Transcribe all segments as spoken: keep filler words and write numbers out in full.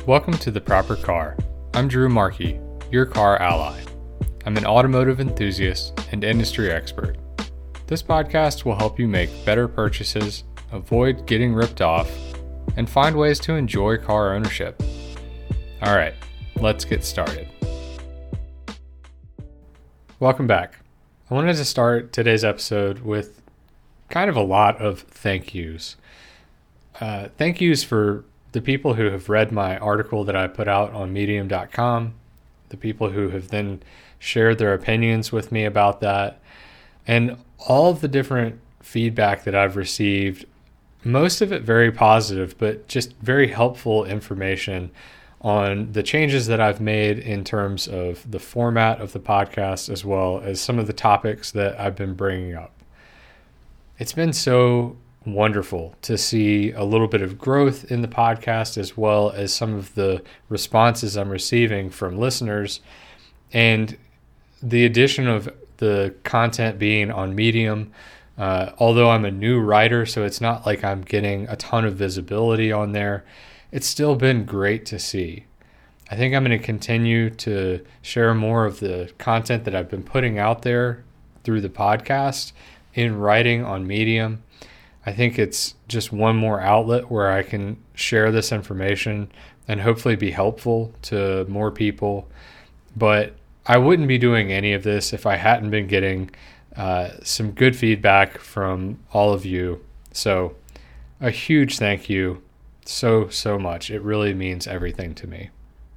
Welcome to The Proper Car. I'm Drew Markey, your car ally. I'm an automotive enthusiast and industry expert. This podcast will help you make better purchases, avoid getting ripped off, and find ways to enjoy car ownership. All right, let's get started. Welcome back. I wanted to start today's episode with kind of a lot of thank yous. Uh, thank yous for the people who have read my article that I put out on medium dot com, the people who have then shared their opinions with me about that, and all of the different feedback that I've received, most of it very positive, but just very helpful information on the changes that I've made in terms of the format of the podcast, as well as some of the topics that I've been bringing up. It's been so wonderful to see a little bit of growth in the podcast, as well as some of the responses I'm receiving from listeners, and the addition of the content being on Medium. Uh, although I'm a new writer, so it's not like I'm getting a ton of visibility on there, it's still been great to see. I think I'm going to continue to share more of the content that I've been putting out there through the podcast in writing on Medium. I think it's just one more outlet where I can share this information and hopefully be helpful to more people. But I wouldn't be doing any of this if I hadn't been getting uh, some good feedback from all of you. So a huge thank you so, so much. It really means everything to me.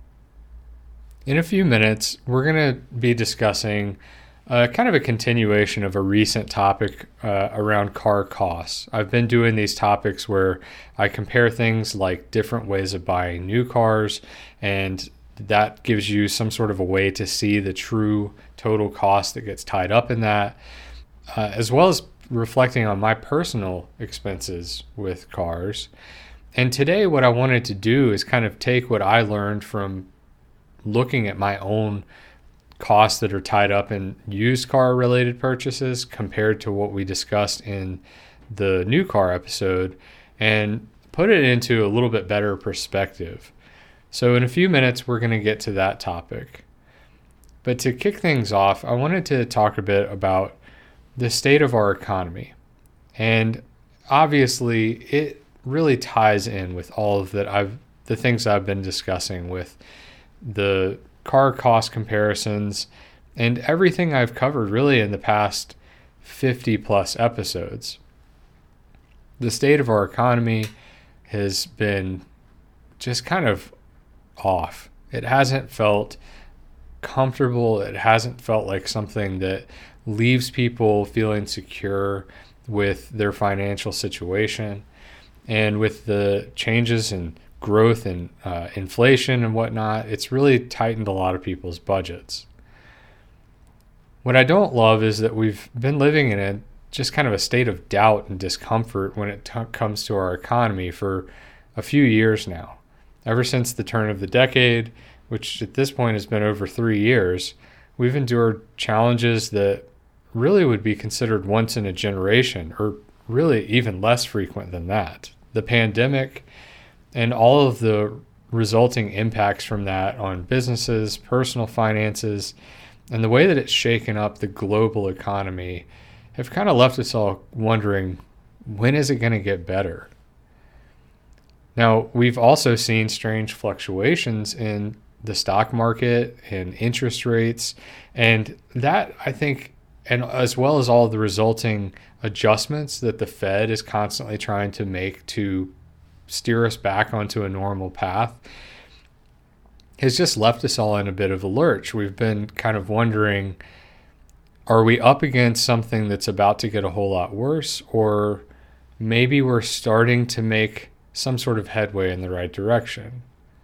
In a few minutes, we're going to be discussing Uh, kind of a continuation of a recent topic uh, around car costs. I've been doing these topics where I compare things like different ways of buying new cars, and that gives you some sort of a way to see the true total cost that gets tied up in that, uh, as well as reflecting on my personal expenses with cars. And today what I wanted to do is kind of take what I learned from looking at my own costs that are tied up in used car related purchases compared to what we discussed in the new car episode, and put it into a little bit better perspective. So in a few minutes, we're going to get to that topic. But to kick things off, I wanted to talk a bit about the state of our economy. And obviously it really ties in with all of that I've the things I've been discussing with the car cost comparisons and everything I've covered really in the past fifty plus episodes. The state of our economy has been just kind of off. It hasn't felt comfortable. It hasn't felt like something that leaves people feeling secure with their financial situation. And with the changes in growth and uh, inflation and whatnot, it's really tightened a lot of people's budgets. What I don't love is that we've been living in a just kind of a state of doubt and discomfort when it t- comes to our economy for a few years now. Ever since the turn of the decade, which at this point has been over three years, we've endured challenges that really would be considered once in a generation, or really even less frequent than that. The pandemic and all of the resulting impacts from that on businesses, personal finances, and the way that it's shaken up the global economy have kind of left us all wondering, when is it going to get better? Now, we've also seen strange fluctuations in the stock market and interest rates, and that, I think, and as well as all of the resulting adjustments that the Fed is constantly trying to make to steer us back onto a normal path, has just left us all in a bit of a lurch. We've been kind of wondering, are we up against something that's about to get a whole lot worse, or maybe we're starting to make some sort of headway in the right direction?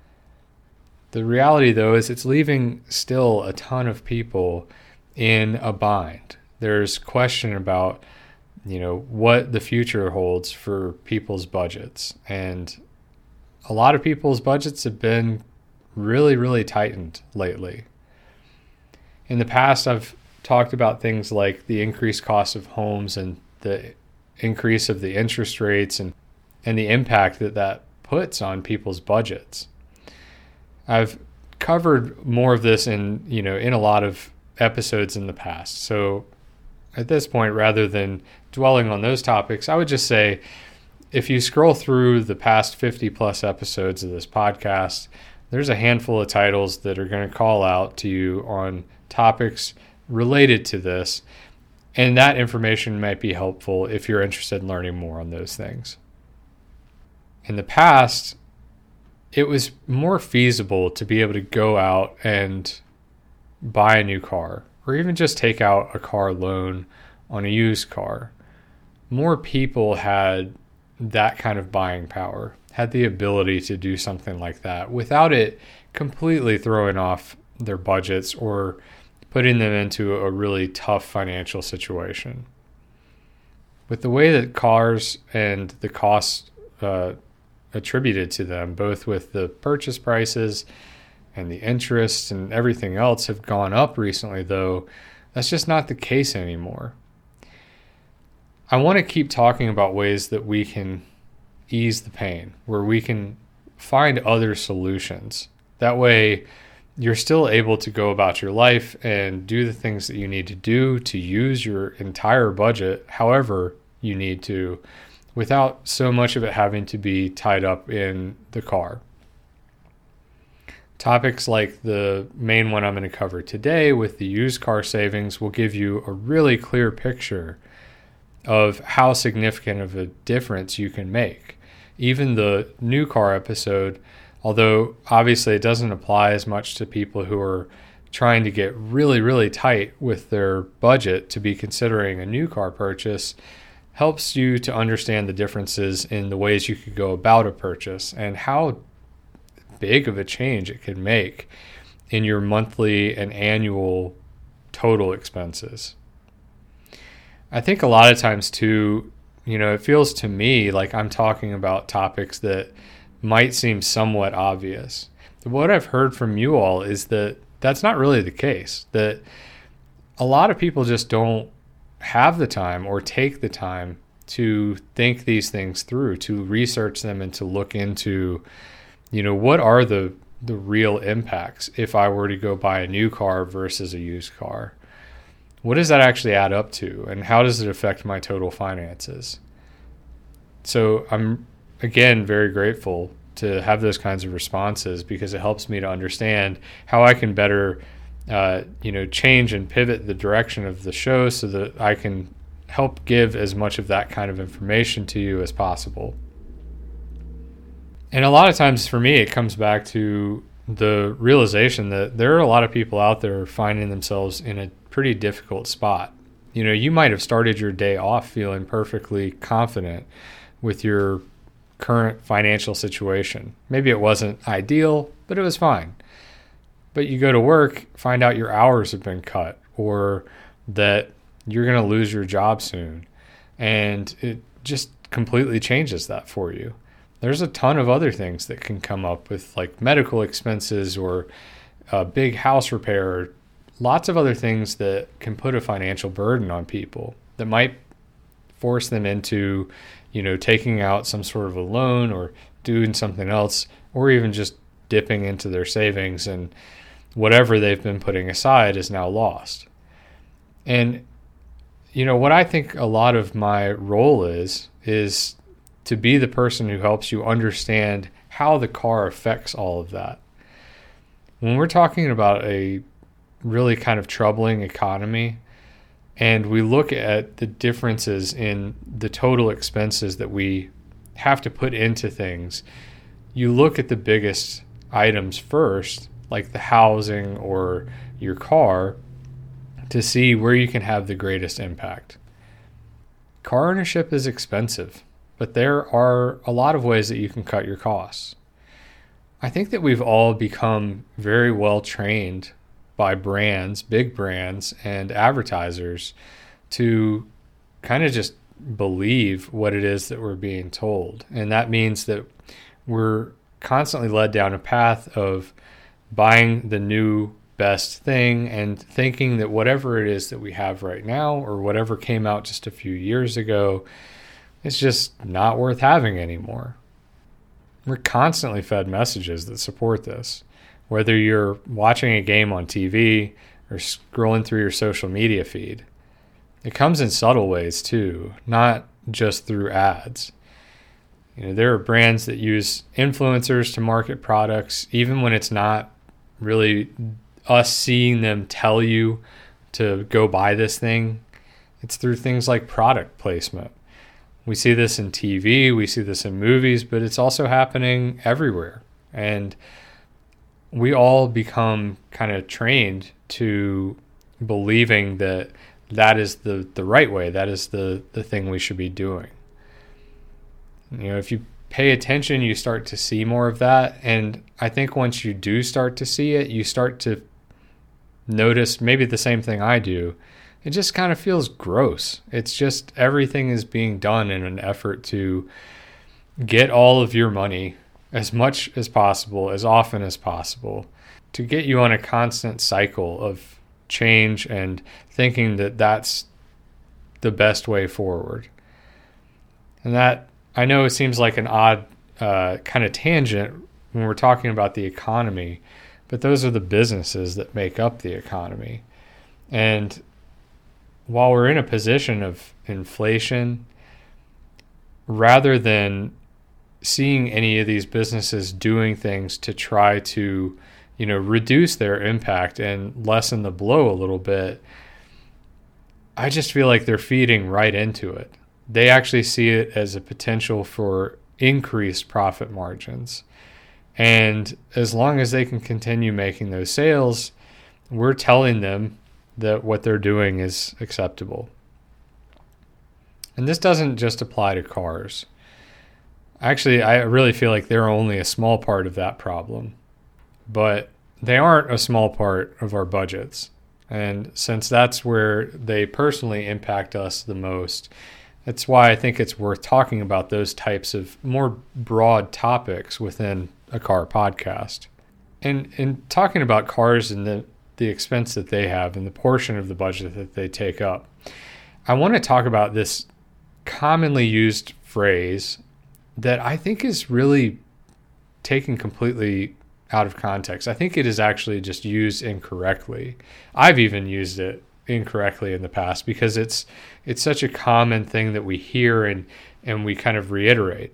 The reality, though, is it's leaving still a ton of people in a bind. There's question about you know, what the future holds for people's budgets. And a lot of people's budgets have been really, really tightened lately. In the past, I've talked about things like the increased cost of homes and the increase of the interest rates and, and the impact that that puts on people's budgets. I've covered more of this in, you know, in a lot of episodes in the past. So at this point, rather than dwelling on those topics, I would just say, if you scroll through the past fifty plus episodes of this podcast, there's a handful of titles that are going to call out to you on topics related to this. And that information might be helpful if you're interested in learning more on those things. In the past, it was more feasible to be able to go out and buy a new car, or even just take out a car loan on a used car. More people had that kind of buying power, had the ability to do something like that without it completely throwing off their budgets or putting them into a really tough financial situation. With the way that cars and the costs uh, attributed to them, both with the purchase prices and the interest and everything else, have gone up recently, though, that's just not the case anymore. I want to keep talking about ways that we can ease the pain, where we can find other solutions. That way, you're still able to go about your life and do the things that you need to do to use your entire budget however you need to, without so much of it having to be tied up in the car. Topics like the main one I'm going to cover today with the used car savings will give you a really clear picture of how significant of a difference you can make. Even the new car episode, although obviously it doesn't apply as much to people who are trying to get really, really tight with their budget to be considering a new car purchase, helps you to understand the differences in the ways you could go about a purchase and how big of a change it can make in your monthly and annual total expenses. I think a lot of times too, you know, it feels to me like I'm talking about topics that might seem somewhat obvious. What I've heard from you all is that that's not really the case, that a lot of people just don't have the time or take the time to think these things through, to research them and to look into, you know, what are the the real impacts if I were to go buy a new car versus a used car? What does that actually add up to, and how does it affect my total finances? So I'm, again, very grateful to have those kinds of responses, because it helps me to understand how I can better, uh, you know, change and pivot the direction of the show so that I can help give as much of that kind of information to you as possible. And a lot of times for me, it comes back to the realization that there are a lot of people out there finding themselves in a pretty difficult spot. You know, you might have started your day off feeling perfectly confident with your current financial situation. Maybe it wasn't ideal, but it was fine. But you go to work, find out your hours have been cut, or that you're going to lose your job soon. And it just completely changes that for you. There's a ton of other things that can come up with, like medical expenses or a big house repair, lots of other things that can put a financial burden on people that might force them into, you know, taking out some sort of a loan or doing something else, or even just dipping into their savings, and whatever they've been putting aside is now lost. And, you know, what I think a lot of my role is, is to be the person who helps you understand how the car affects all of that. When we're talking about a really kind of troubling economy, and we look at the differences in the total expenses that we have to put into things, you look at the biggest items first, like the housing or your car, to see where you can have the greatest impact. Car ownership is expensive, but there are a lot of ways that you can cut your costs. I think that we've all become very well trained by brands, big brands, and advertisers to kind of just believe what it is that we're being told. And that means that we're constantly led down a path of buying the new best thing and thinking that whatever it is that we have right now, or whatever came out just a few years ago, it's just not worth having anymore. We're constantly fed messages that support this. whether you're watching a game on T V or scrolling through your social media feed. It comes in subtle ways too, not just through ads. You know, there are brands that use influencers to market products, even when it's not really us seeing them tell you to go buy this thing. It's through things like product placement. We see this in T V, we see this in movies, but it's also happening everywhere. And we all become kind of trained to believing that that is the, the right way. That is the, the thing we should be doing. You know, if you pay attention, you start to see more of that. And I think once you do start to see it, you start to notice maybe the same thing I do. It just kind of feels gross. It's just everything is being done in an effort to get all of your money as much as possible, as often as possible, to get you on a constant cycle of change and thinking that that's the best way forward. And that, I know it seems like an odd uh, kind of tangent when we're talking about the economy, but those are the businesses that make up the economy. And while we're in a position of inflation, rather than seeing any of these businesses doing things to try to, you know, reduce their impact and lessen the blow a little bit, I just feel like they're feeding right into it. They actually see it as a potential for increased profit margins. And as long as they can continue making those sales, we're telling them that what they're doing is acceptable. And this doesn't just apply to cars. Actually, I really feel like they're only a small part of that problem. But they aren't a small part of our budgets. And since that's where they personally impact us the most, that's why I think it's worth talking about those types of more broad topics within a car podcast. And in talking about cars and the, the expense that they have and the portion of the budget that they take up, I want to talk about this commonly used phrase that I think is really taken completely out of context. I think it is actually just used incorrectly. I've even used it incorrectly in the past because it's it's such a common thing that we hear and and we kind of reiterate.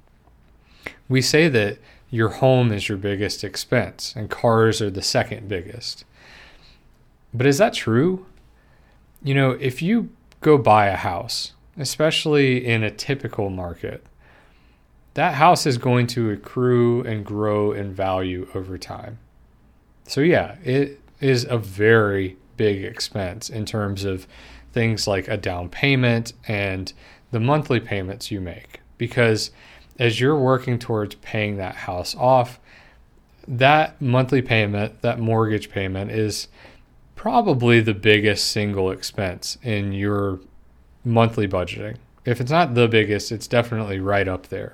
We say that your home is your biggest expense and cars are the second biggest. But is that true? You know, if you go buy a house, especially in a typical market, that house is going to accrue and grow in value over time. So yeah, it is a very big expense in terms of things like a down payment and the monthly payments you make. Because as you're working towards paying that house off, that monthly payment, that mortgage payment is probably the biggest single expense in your monthly budgeting. If it's not the biggest, it's definitely right up there.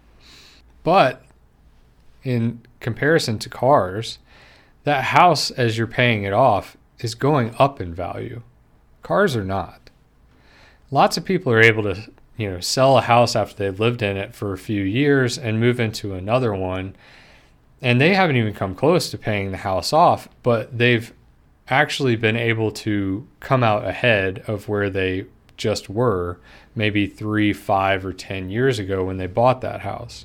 But in comparison to cars, that house, as you're paying it off, is going up in value. Cars are not. Lots of people are able to, you know, sell a house after they've lived in it for a few years and move into another one, and they haven't even come close to paying the house off, but they've actually been able to come out ahead of where they just were maybe three, five, or ten years ago when they bought that house.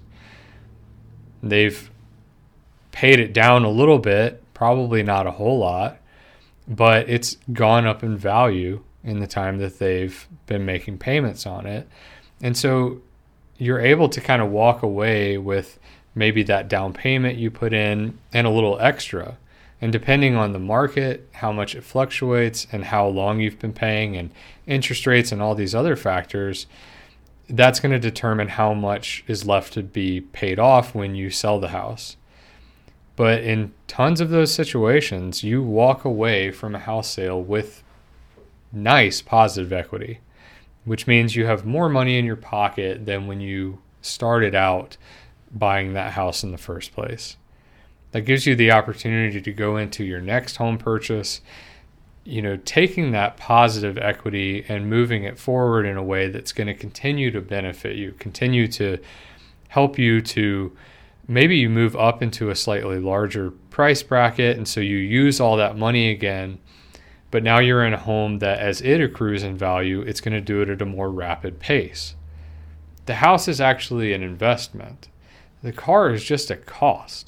They've paid it down a little bit, probably not a whole lot, but it's gone up in value in the time that they've been making payments on it. And so you're able to kind of walk away with maybe that down payment you put in and a little extra. And depending on the market, how much it fluctuates and how long you've been paying and interest rates and all these other factors, that's going to determine how much is left to be paid off when you sell the house. But in tons of those situations, you walk away from a house sale with nice positive equity, which means you have more money in your pocket than when you started out buying that house in the first place. That gives you the opportunity to go into your next home purchase, you know, taking that positive equity and moving it forward in a way that's going to continue to benefit you, continue to help you to maybe you move up into a slightly larger price bracket, and so you use all that money again, but now you're in a home that as it accrues in value, it's going to do it at a more rapid pace. The house is actually an investment. The car is just a cost.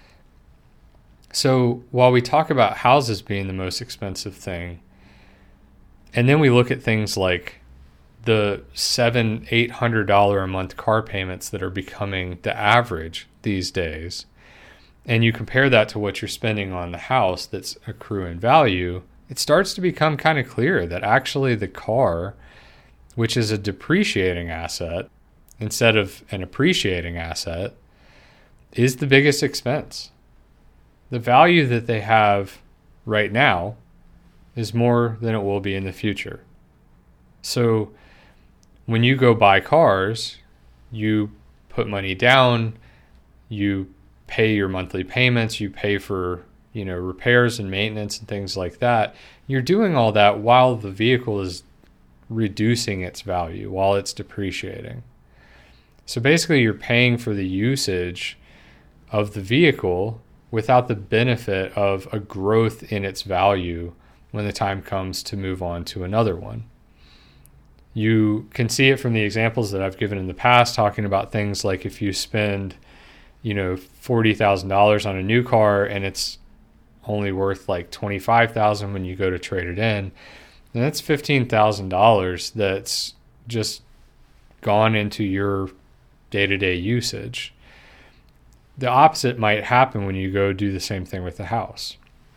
So while we talk about houses being the most expensive thing, and then we look at things like the seven, eight hundred dollar a month car payments that are becoming the average these days, and you compare that to what you're spending on the house that's accruing value, it starts to become kind of clear that actually the car, which is a depreciating asset instead of an appreciating asset, is the biggest expense. The value that they have right now is more than it will be in the future. So when you go buy cars, you put money down, you pay your monthly payments, you pay for, you know, repairs and maintenance and things like that. You're doing all that while the vehicle is reducing its value, while it's depreciating. So basically you're paying for the usage of the vehicle without the benefit of a growth in its value when the time comes to move on to another one. You can see it from the examples that I've given in the past, talking about things like if you spend, you know, forty thousand dollars on a new car and it's only worth like twenty-five thousand dollars when you go to trade it in, then that's fifteen thousand dollars that's just gone into your day-to-day usage. The opposite might happen when you go do the same thing with the house.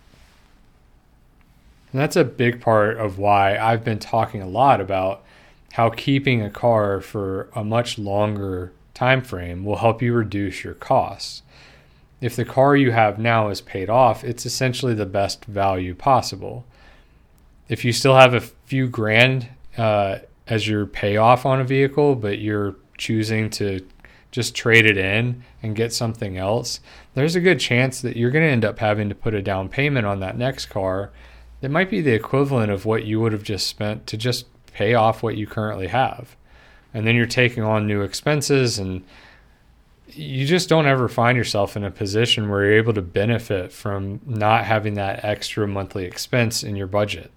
And that's a big part of why I've been talking a lot about how keeping a car for a much longer time frame will help you reduce your costs. If the car you have now is paid off, it's essentially the best value possible. If you still have a few grand uh, as your payoff on a vehicle, but you're choosing to just trade it in and get something else, there's a good chance that you're going to end up having to put a down payment on that next car that might be the equivalent of what you would have just spent to just pay off what you currently have. And then you're taking on new expenses, and you just don't ever find yourself in a position where you're able to benefit from not having that extra monthly expense in your budget.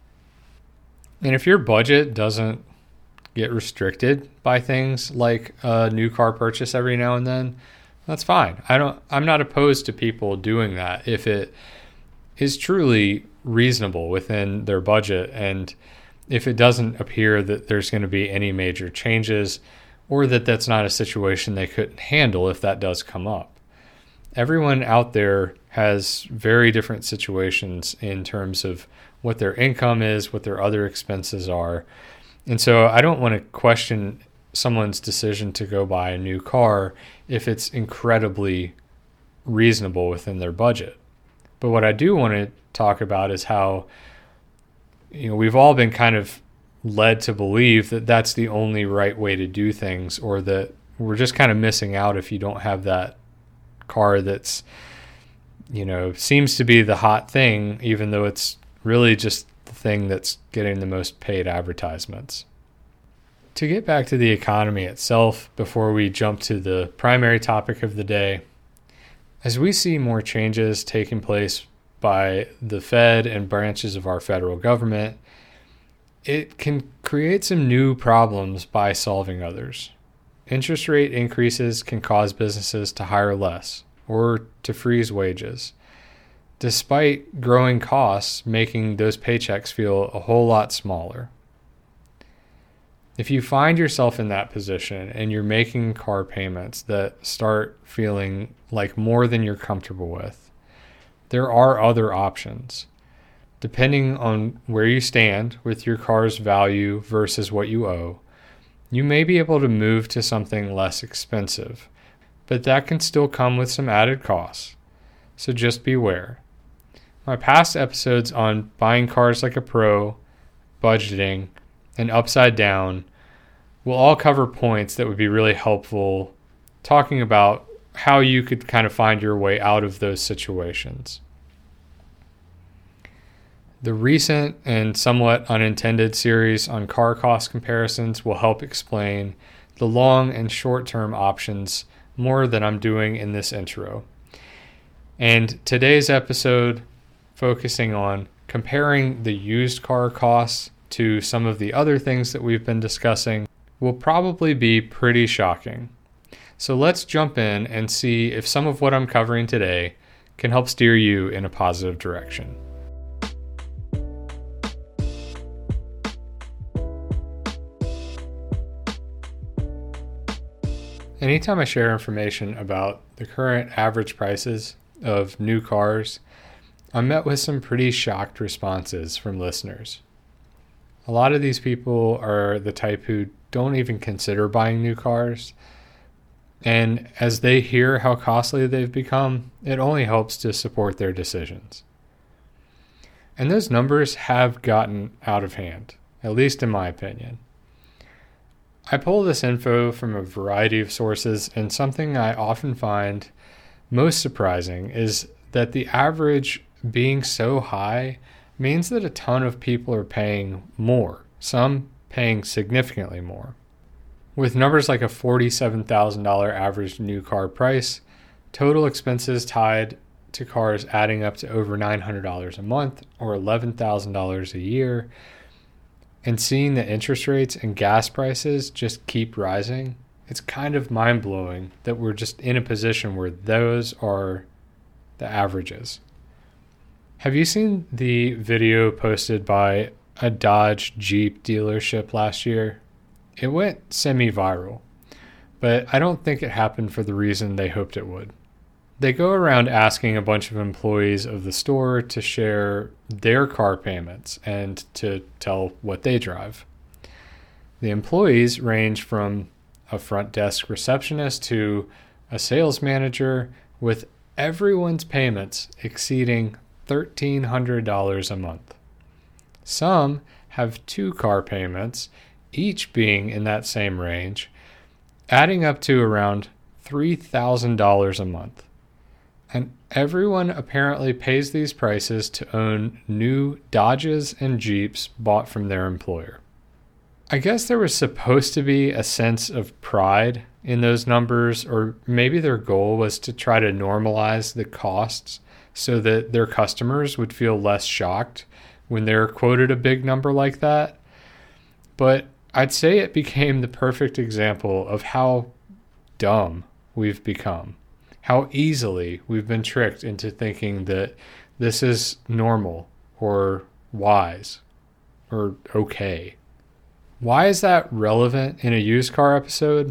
And if your budget doesn't get restricted by things like a new car purchase every now and then, that's fine. I don't I'm not opposed to people doing that if it is truly reasonable within their budget, and if it doesn't appear that there's going to be any major changes, or that that's not a situation they couldn't handle if that does come up. Everyone out there has very different situations in terms of what their income is, what their other expenses are. And so I don't want to question someone's decision to go buy a new car if it's incredibly reasonable within their budget. But what I do want to talk about is how, you know, we've all been kind of led to believe that that's the only right way to do things, or that we're just kind of missing out if you don't have that car that's, you know, seems to be the hot thing, even though it's really just the thing that's getting the most paid advertisements. To get back to the economy itself, before we jump to the primary topic of the day, as we see more changes taking place by the Fed and branches of our federal government, it can create some new problems by solving others. Interest rate increases can cause businesses to hire less or to freeze wages, despite growing costs making those paychecks feel a whole lot smaller. If you find yourself in that position and you're making car payments that start feeling like more than you're comfortable with, there are other options. Depending on where you stand with your car's value versus what you owe, you may be able to move to something less expensive, but that can still come with some added costs. So just beware. My past episodes on buying cars like a pro, budgeting, and upside down will all cover points that would be really helpful, talking about how you could kind of find your way out of those situations. The recent and somewhat unintended series on car cost comparisons will help explain the long and short-term options more than I'm doing in this intro. And today's episode, focusing on comparing the used car costs to some of the other things that we've been discussing, will probably be pretty shocking. So let's jump in and see if some of what I'm covering today can help steer you in a positive direction. Anytime I share information about the current average prices of new cars, I'm met with some pretty shocked responses from listeners. A lot of these people are the type who don't even consider buying new cars, and as they hear how costly they've become, it only helps to support their decisions. And those numbers have gotten out of hand, at least in my opinion. I pull this info from a variety of sources, and something I often find most surprising is that the average being so high means that a ton of people are paying more, some paying significantly more. With numbers like a forty-seven thousand dollars average new car price, total expenses tied to cars adding up to over nine hundred dollars a month or eleven thousand dollars a year, and seeing the interest rates and gas prices just keep rising, it's kind of mind-blowing that we're just in a position where those are the averages. Have you seen the video posted by a Dodge Jeep dealership last year? It went semi-viral, but I don't think it happened for the reason they hoped it would. They go around asking a bunch of employees of the store to share their car payments and to tell what they drive. The employees range from a front desk receptionist to a sales manager, with everyone's payments exceeding one thousand three hundred dollars a month. Some have two car payments, each being in that same range, adding up to around three thousand dollars a month. And everyone apparently pays these prices to own new Dodges and Jeeps bought from their employer. I guess there was supposed to be a sense of pride in those numbers, or maybe their goal was to try to normalize the costs so that their customers would feel less shocked when they're quoted a big number like that. But I'd say it became the perfect example of how dumb we've become, how easily we've been tricked into thinking that this is normal or wise or okay. Why is that relevant in a used car episode?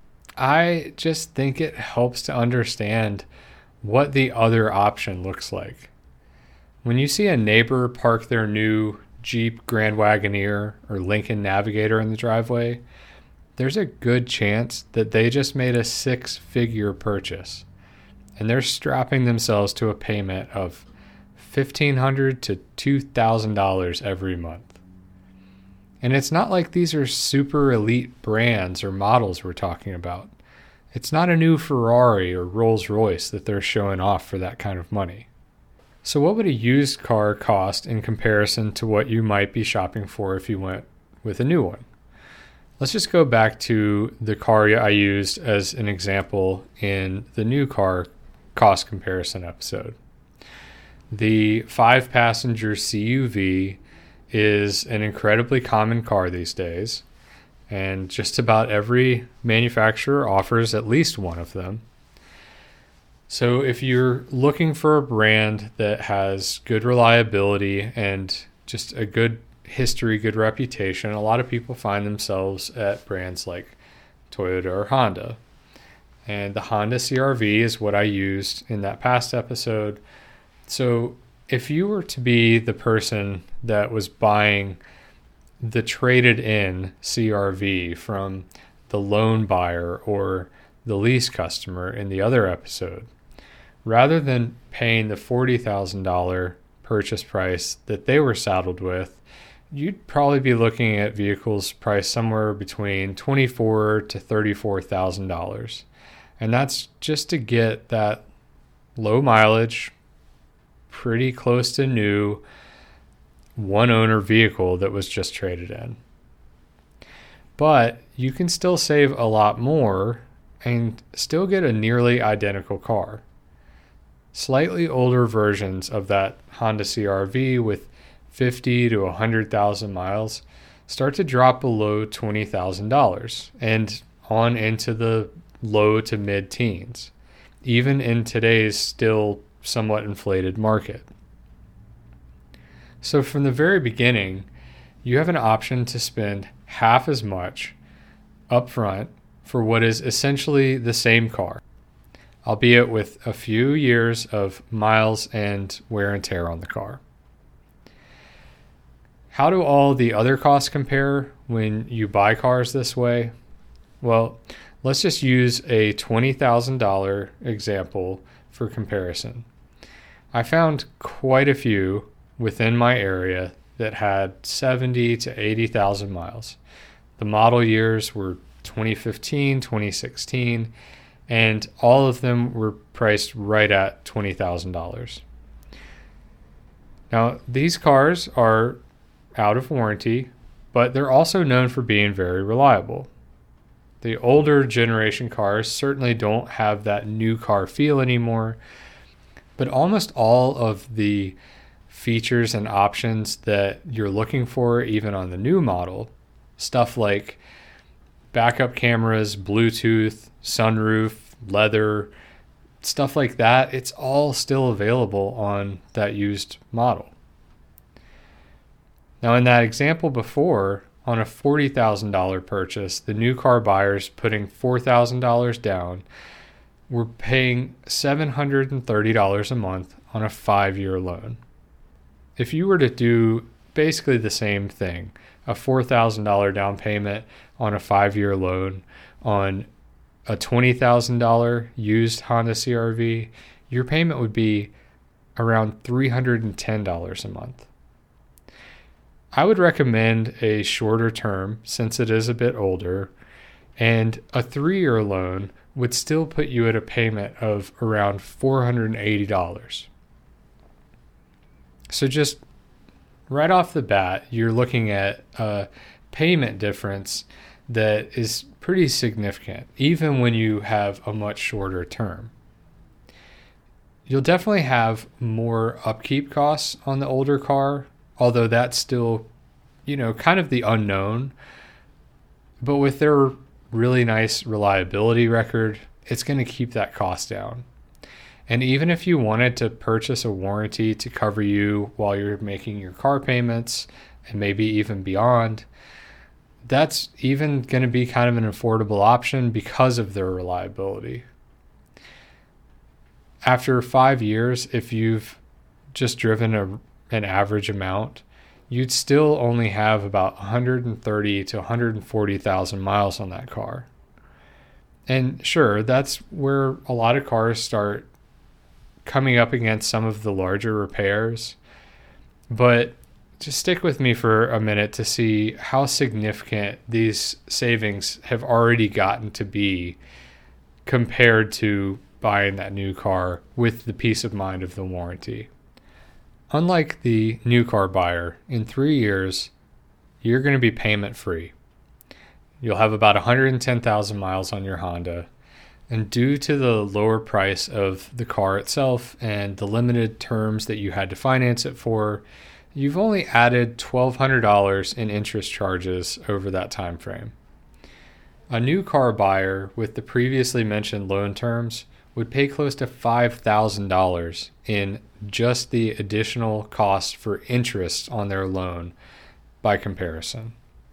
I just think it helps to understand what the other option looks like. When you see a neighbor park their new Jeep Grand Wagoneer or Lincoln Navigator in the driveway, there's a good chance that they just made a six-figure purchase, and they're strapping themselves to a payment of fifteen hundred dollars to two thousand dollars every month. And it's not like these are super elite brands or models we're talking about. It's not a new Ferrari or Rolls-Royce that they're showing off for that kind of money. So what would a used car cost in comparison to what you might be shopping for if you went with a new one? Let's just go back to the car I used as an example in the new car cost comparison episode. The five-passenger C U V is an incredibly common car these days, and just about every manufacturer offers at least one of them. So if you're looking for a brand that has good reliability and just a good history, good reputation, a lot of people find themselves at brands like Toyota or Honda. And the Honda C R V is what I used in that past episode. So if you were to be the person that was buying the traded in C R V from the loan buyer or the lease customer in the other episode, rather than paying the forty thousand dollars purchase price that they were saddled with, you'd probably be looking at vehicles priced somewhere between twenty-four thousand to thirty-four thousand dollars. And that's just to get that low mileage, pretty close to new, one owner vehicle that was just traded in. But you can still save a lot more and still get a nearly identical car. Slightly older versions of that Honda C R V with fifty to one hundred thousand miles start to drop below twenty thousand dollars and on into the low to mid-teens, even in today's still somewhat inflated market. So from the very beginning, you have an option to spend half as much upfront for what is essentially the same car, albeit with a few years of miles and wear and tear on the car. How do all the other costs compare when you buy cars this way? Well, let's just use a twenty thousand dollars example for comparison. I found quite a few within my area that had seventy to eighty thousand miles. The model years were twenty fifteen, twenty sixteen, and all of them were priced right at twenty thousand dollars. Now, these cars are out of warranty, but they're also known for being very reliable. The older generation cars certainly don't have that new car feel anymore, but almost all of the features and options that you're looking for, even on the new model, stuff like backup cameras, Bluetooth, sunroof, leather, stuff like that, it's all still available on that used model. Now, in that example before, on a forty thousand dollars purchase, the new car buyers putting four thousand dollars down were paying seven hundred thirty dollars a month on a five-year loan. If you were to do basically the same thing, a four thousand dollars down payment on a five-year loan on a twenty thousand dollars used Honda C R V, your payment would be around three hundred ten dollars a month. I would recommend a shorter term since it is a bit older, and a three-year loan would still put you at a payment of around four hundred eighty dollars. So just right off the bat, you're looking at a payment difference that is pretty significant, even when you have a much shorter term. You'll definitely have more upkeep costs on the older car, although that's still, you know, kind of the unknown. But with their really nice reliability record, it's going to keep that cost down. And even if you wanted to purchase a warranty to cover you while you're making your car payments and maybe even beyond, that's even going to be kind of an affordable option because of their reliability. After five years, if you've just driven a an average amount, you'd still only have about one hundred thirty to one hundred forty thousand miles on that car. And sure, that's where a lot of cars start coming up against some of the larger repairs. But just stick with me for a minute to see how significant these savings have already gotten to be compared to buying that new car with the peace of mind of the warranty. Unlike the new car buyer, in three years, you're going to be payment free. You'll have about one hundred ten thousand miles on your Honda, and due to the lower price of the car itself and the limited terms that you had to finance it for, you've only added twelve hundred dollars in interest charges over that time frame. A new car buyer with the previously mentioned loan terms would pay close to five thousand dollars in just the additional cost for interest on their loan by comparison.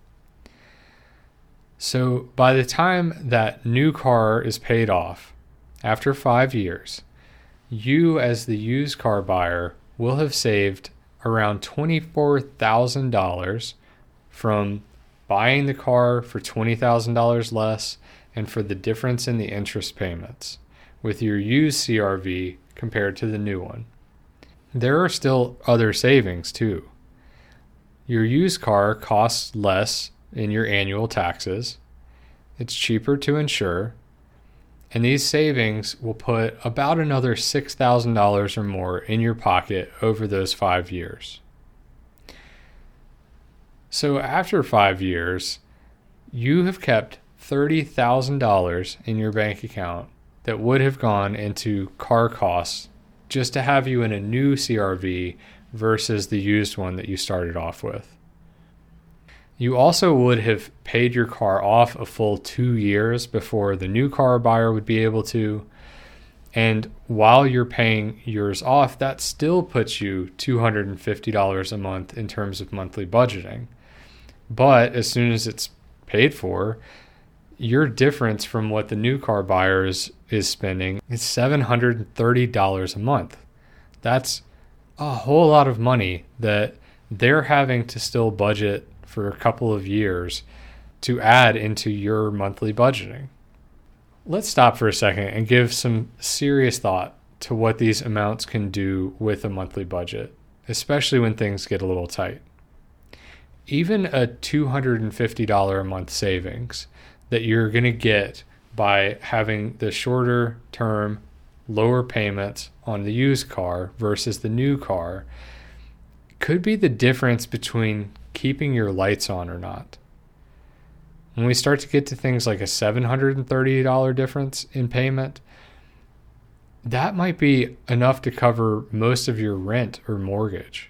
So by the time that new car is paid off, after five years, you as the used car buyer will have saved around twenty-four thousand dollars from buying the car for twenty thousand dollars less and for the difference in the interest payments with your used C R V compared to the new one. There are still other savings too. Your used car costs less in your annual taxes. It's cheaper to insure. And these savings will put about another six thousand dollars or more in your pocket over those five years. So after five years, you have kept thirty thousand dollars in your bank account that would have gone into car costs just to have you in a new C R V versus the used one that you started off with. You also would have paid your car off a full two years before the new car buyer would be able to. And while you're paying yours off, that still puts you two hundred fifty dollars a month in terms of monthly budgeting. But as soon as it's paid for, your difference from what the new car buyer is, is spending is seven hundred thirty dollars a month. That's a whole lot of money that they're having to still budget for a couple of years to add into your monthly budgeting. Let's stop for a second and give some serious thought to what these amounts can do with a monthly budget, especially when things get a little tight. Even a two hundred fifty dollars a month savings that you're going to get by having the shorter term, lower payments on the used car versus the new car could be the difference between keeping your lights on or not. When we start to get to things like a seven hundred thirty dollars difference in payment, that might be enough to cover most of your rent or mortgage.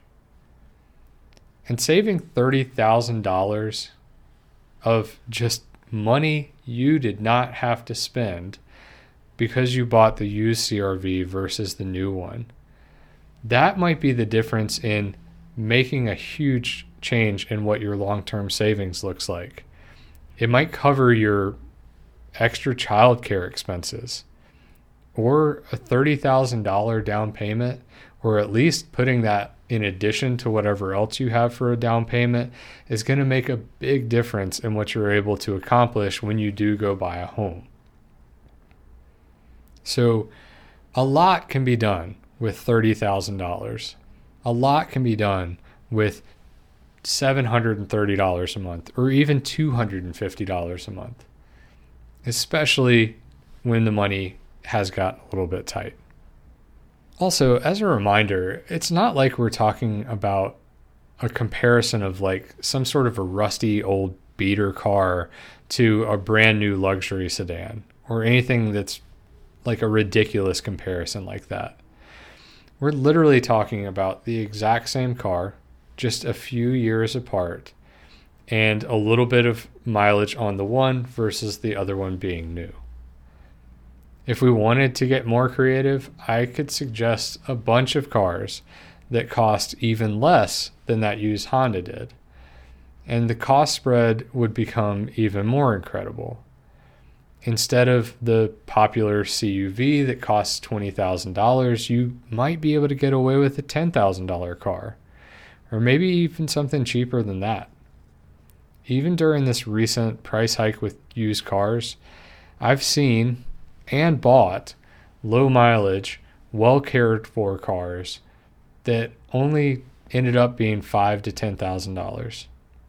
And saving thirty thousand dollars of just money you did not have to spend because you bought the used C R V versus the new one, that might be the difference in making a huge change in what your long-term savings looks like. It might cover your extra childcare expenses or a thirty thousand dollars down payment, or at least putting that in addition to whatever else you have for a down payment is going to make a big difference in what you're able to accomplish when you do go buy a home. So a lot can be done with thirty thousand dollars. A lot can be done with seven hundred thirty dollars a month or even two hundred fifty dollars a month, especially when the money has gotten a little bit tight. Also, as a reminder, it's not like we're talking about a comparison of like some sort of a rusty old beater car to a brand new luxury sedan or anything that's like a ridiculous comparison like that. We're literally talking about the exact same car, just a few years apart, and a little bit of mileage on the one versus the other one being new. If we wanted to get more creative, I could suggest a bunch of cars that cost even less than that used Honda did. And the cost spread would become even more incredible. Instead of the popular C U V that costs twenty thousand dollars, you might be able to get away with a ten thousand dollars car, or maybe even something cheaper than that. Even during this recent price hike with used cars, I've seen and bought low mileage, well cared for cars that only ended up being five to ten thousand dollars.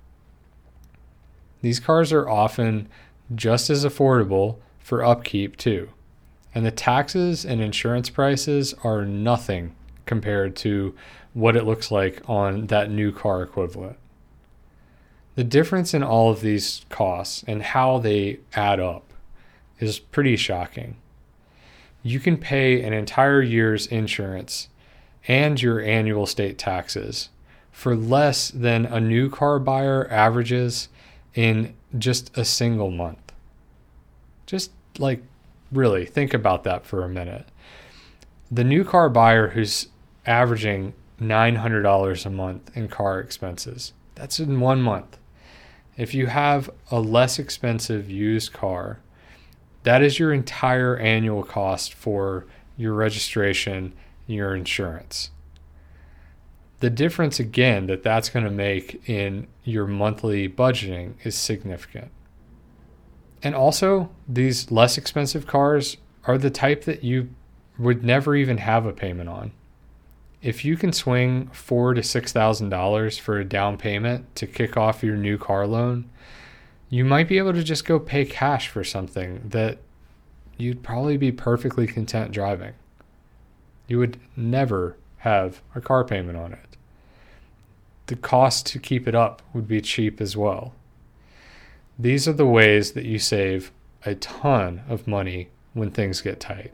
These cars are often just as affordable for upkeep too, and the taxes and insurance prices are nothing compared to what it looks like on that new car equivalent. The difference in all of these costs and how they add up is pretty shocking. You can pay an entire year's insurance and your annual state taxes for less than a new car buyer averages in just a single month. Just like really think about that for a minute. The new car buyer who's averaging nine hundred dollars a month in car expenses, that's in one month. If you have a less expensive used car, that is your entire annual cost for your registration, your insurance. The difference again that that's going to make in your monthly budgeting is significant. And also, these less expensive cars are the type that you would never even have a payment on. If you can swing four to six thousand dollars for a down payment to kick off your new car loan, you might be able to just go pay cash for something that you'd probably be perfectly content driving. You would never have a car payment on it. The cost to keep it up would be cheap as well. These are the ways that you save a ton of money when things get tight.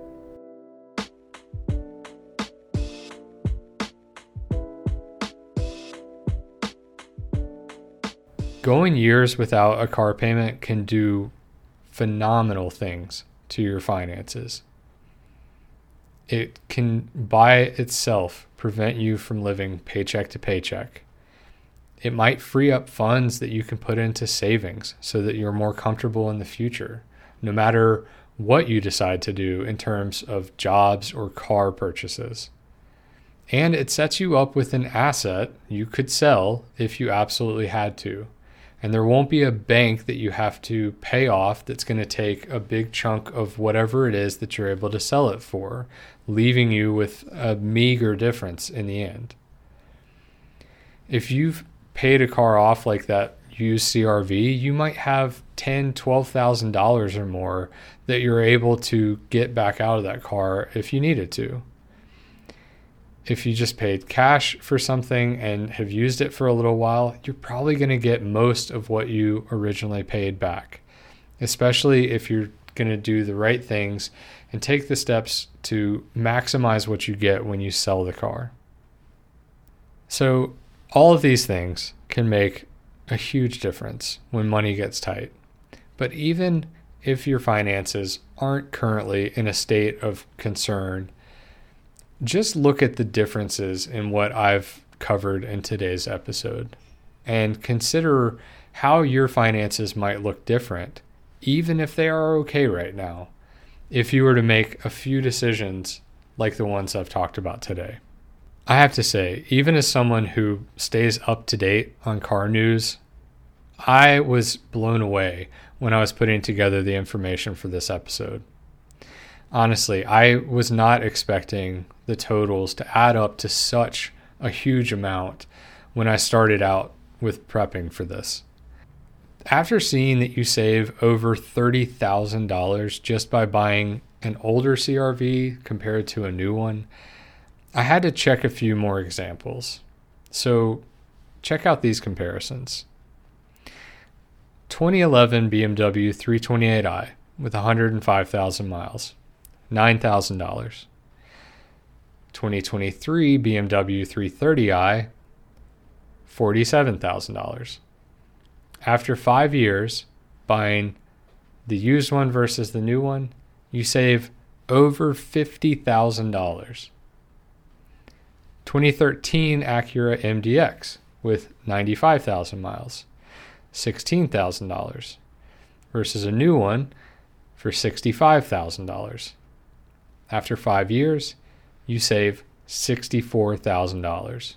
Going years without a car payment can do phenomenal things to your finances. It can by itself prevent you from living paycheck to paycheck. It might free up funds that you can put into savings so that you're more comfortable in the future, no matter what you decide to do in terms of jobs or car purchases. And it sets you up with an asset you could sell if you absolutely had to. And there won't be a bank that you have to pay off that's going to take a big chunk of whatever it is that you're able to sell it for, leaving you with a meager difference in the end. If you've paid a car off like that used C R V, you might have ten thousand dollars, twelve thousand dollars or more that you're able to get back out of that car if you needed to. If you just paid cash for something and have used it for a little while, you're probably going to get most of what you originally paid back, especially if you're going to do the right things and take the steps to maximize what you get when you sell the car. So all of these things can make a huge difference when money gets tight. But even if your finances aren't currently in a state of concern, just look at the differences in what I've covered in today's episode and consider how your finances might look different, even if they are okay right now, if you were to make a few decisions like the ones I've talked about today. I have to say, even as someone who stays up to date on car news, I was blown away when I was putting together the information for this episode. Honestly, I was not expecting the totals to add up to such a huge amount when I started out with prepping for this. After seeing that you save over thirty thousand dollars just by buying an older C R V compared to a new one, I had to check a few more examples. So check out these comparisons. twenty eleven B M W three twenty-eight i with one hundred five thousand miles, nine thousand dollars. twenty twenty-three B M W three thirty i, forty-seven thousand dollars. After five years, buying the used one versus the new one, you save over fifty thousand dollars. twenty thirteen Acura M D X with ninety-five thousand miles, sixteen thousand dollars, versus a new one for sixty-five thousand dollars. After five years, you save sixty-four thousand dollars.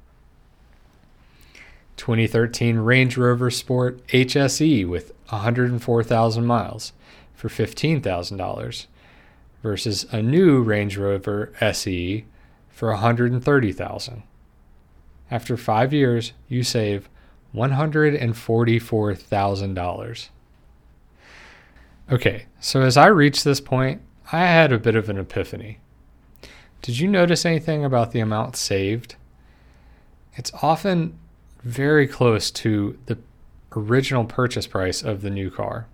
twenty thirteen Range Rover Sport H S E with one hundred four thousand miles for fifteen thousand dollars versus a new Range Rover S E for one hundred thirty thousand dollars. After five years, you save one hundred forty-four thousand dollars. Okay, so as I reached this point, I had a bit of an epiphany. Did you notice anything about the amount saved? It's often very close to the original purchase price of the new car.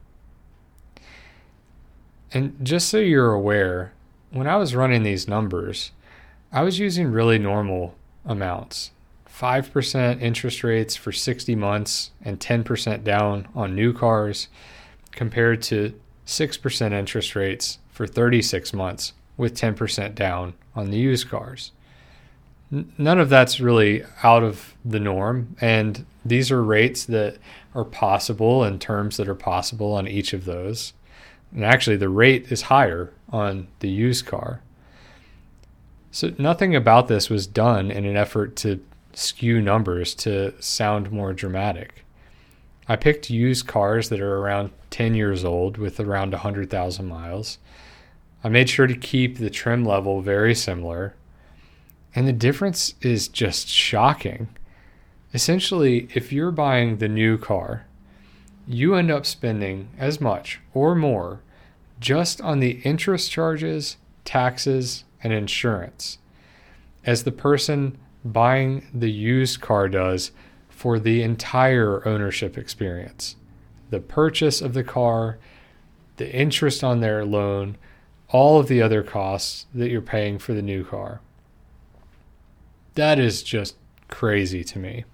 And just so you're aware, when I was running these numbers, I was using really normal amounts. five percent interest rates for sixty months and ten percent down on new cars compared to six percent interest rates for thirty-six months with ten percent down on the used cars. None of that's really out of the norm, and these are rates that are possible and terms that are possible on each of those. And actually, the rate is higher on the used car. So nothing about this was done in an effort to skew numbers to sound more dramatic. I picked used cars that are around ten years old with around one hundred thousand miles. I made sure to keep the trim level very similar. And the difference is just shocking. Essentially, if you're buying the new car, you end up spending as much or more just on the interest charges, taxes, and insurance as the person buying the used car does for the entire ownership experience. the purchase of the car, the interest on their loan, all of the other costs that you're paying for the new car. That is just crazy to me.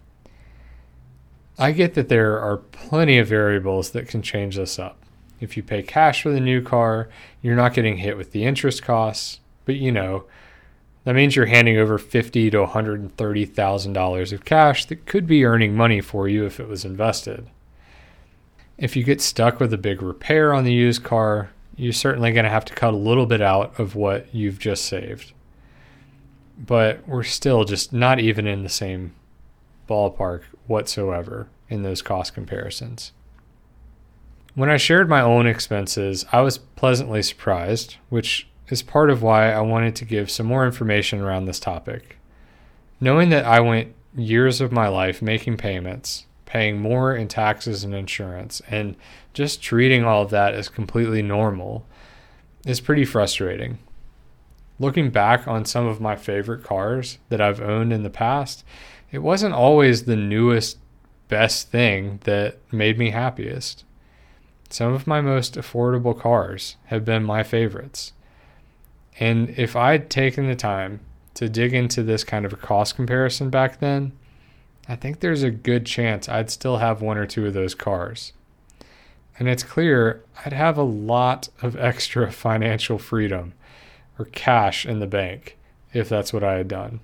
I get that there are plenty of variables that can change this up. If you pay cash for the new car, you're not getting hit with the interest costs, but you know, that means you're handing over fifty thousand dollars to one hundred thirty thousand dollars of cash that could be earning money for you if it was invested. If you get stuck with a big repair on the used car, you're certainly going to have to cut a little bit out of what you've just saved. But we're still just not even in the same ballpark whatsoever in those cost comparisons. When I shared my own expenses, I was pleasantly surprised, which is part of why I wanted to give some more information around this topic. Knowing that I went years of my life making payments, paying more in taxes and insurance, and just treating all of that as completely normal is pretty frustrating. Looking back on some of my favorite cars that I've owned in the past, it wasn't always the newest, best thing that made me happiest. Some of my most affordable cars have been my favorites. And if I'd taken the time to dig into this kind of a cost comparison back then, I think there's a good chance I'd still have one or two of those cars. And it's clear I'd have a lot of extra financial freedom or cash in the bank if that's what I had done.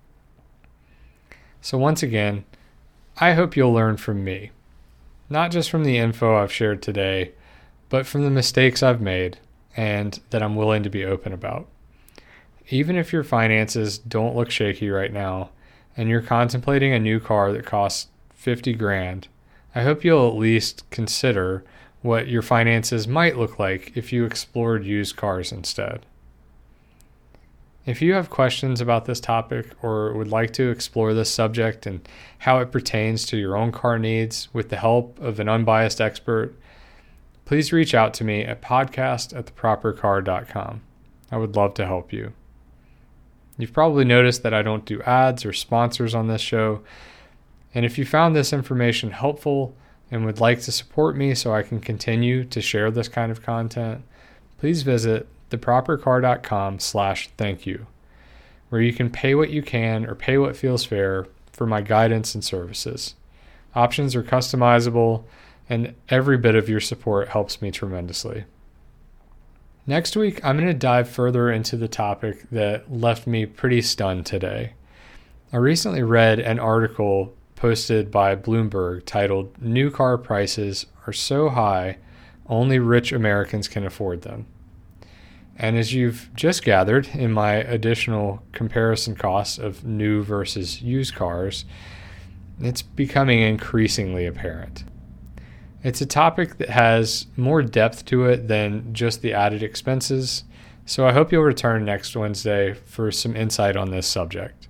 So once again, I hope you'll learn from me, not just from the info I've shared today, but from the mistakes I've made and that I'm willing to be open about. Even if your finances don't look shaky right now and you're contemplating a new car that costs fifty grand, I hope you'll at least consider what your finances might look like if you explored used cars instead. If you have questions about this topic or would like to explore this subject and how it pertains to your own car needs with the help of an unbiased expert, please reach out to me at podcast at the proper car dot com. I would love to help you. You've probably noticed that I don't do ads or sponsors on this show, and if you found this information helpful and would like to support me so I can continue to share this kind of content, please visit the proper car dot com slash thank you, where you can pay what you can or pay what feels fair for my guidance and services. Options are customizable, and every bit of your support helps me tremendously. Next week, I'm going to dive further into the topic that left me pretty stunned today. I recently read an article posted by Bloomberg titled, "New Car Prices Are So High, Only Rich Americans Can Afford Them." And as you've just gathered in my additional comparison costs of new versus used cars, it's becoming increasingly apparent. It's a topic that has more depth to it than just the added expenses, so I hope you'll return next Wednesday for some insight on this subject.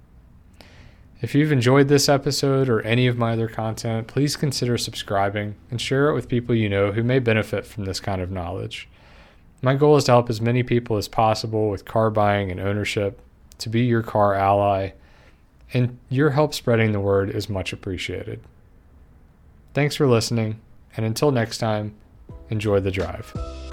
If you've enjoyed this episode or any of my other content, please consider subscribing and share it with people you know who may benefit from this kind of knowledge. My goal is to help as many people as possible with car buying and ownership, to be your car ally, and your help spreading the word is much appreciated. Thanks for listening, and until next time, enjoy the drive.